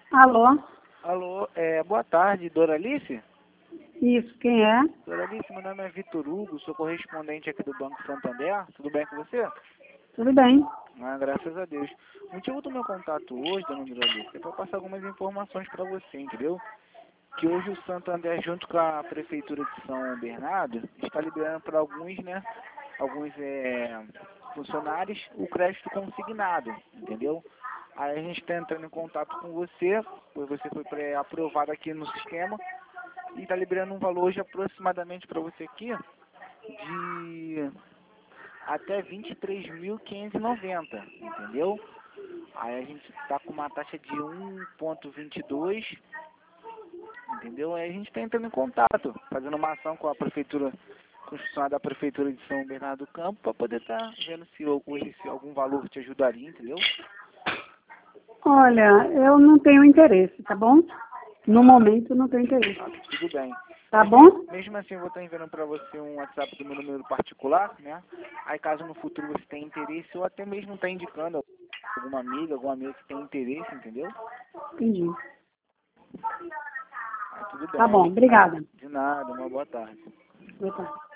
Alô? Alô, boa tarde, Doralice? Isso, quem é? Doralice, meu nome é Vitor Hugo, sou correspondente aqui do Banco Santander. Tudo bem com você? Tudo bem. Ah, graças a Deus. O motivo do meu contato hoje, dona Doralice, é para passar algumas informações para você, entendeu? Que hoje o Santander, junto com a Prefeitura de São Bernardo, está liberando para alguns, né, alguns funcionários o crédito consignado, entendeu? Aí a gente está entrando em contato com você, pois você foi pré-aprovado aqui no sistema, e está liberando um valor hoje aproximadamente para você aqui de até 23.590, entendeu? Aí a gente está com uma taxa de 1,22, entendeu? Aí a gente está entrando em contato, fazendo uma ação com a prefeitura, com os funcionários da prefeitura de São Bernardo do Campo, para poder estar vendo se algum valor te ajudaria, entendeu? Olha, eu não tenho interesse, tá bom? No momento, não tenho interesse. Ah, tudo bem. Tá bom? Mesmo assim, eu vou estar enviando para você um WhatsApp do meu número particular, né? Aí caso no futuro você tenha interesse, ou até mesmo está indicando alguma amiga que tem interesse, entendeu? Entendi. Aí tudo bem. Tá bom, obrigada. De nada, uma boa tarde. Boa tarde.